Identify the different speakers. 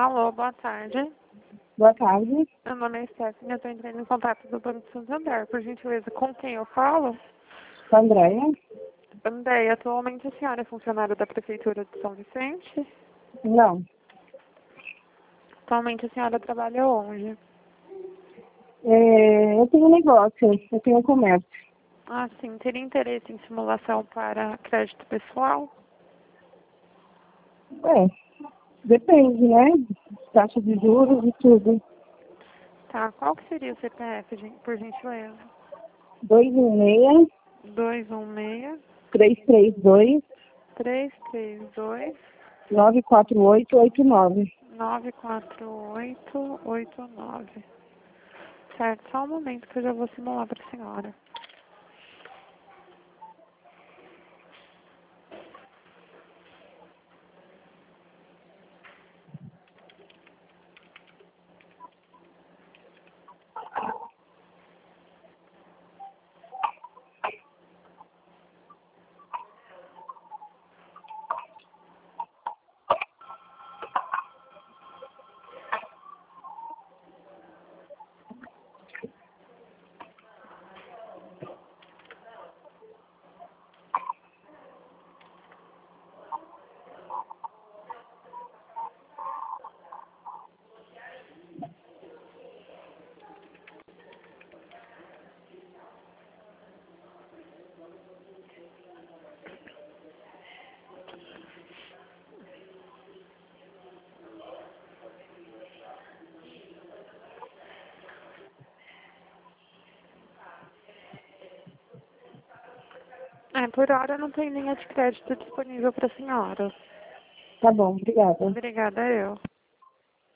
Speaker 1: Alô, boa tarde.
Speaker 2: Boa tarde.
Speaker 1: Meu nome é Stephanie, eu estou entrando em contato do Banco Santander. Por gentileza, com quem eu falo?
Speaker 2: Com a Andréia?
Speaker 1: Andrei, atualmente a senhora é funcionária da Prefeitura de São Vicente?
Speaker 2: Não.
Speaker 1: Atualmente a senhora trabalha onde?
Speaker 2: Eu tenho um negócio, eu tenho um comércio.
Speaker 1: Ah, sim. Teria interesse em simulação para crédito pessoal?
Speaker 2: Depende, né? Taxa de juros e tudo.
Speaker 1: Tá. Qual que seria o CPF, por gentileza?
Speaker 2: 216
Speaker 1: 216
Speaker 2: 332
Speaker 1: 332
Speaker 2: 94889.
Speaker 1: 94889. Certo, só um momento que eu já vou simular para a senhora. Por hora não tem linha de crédito disponível para a senhora.
Speaker 2: Tá bom, obrigada.
Speaker 1: Obrigada, eu.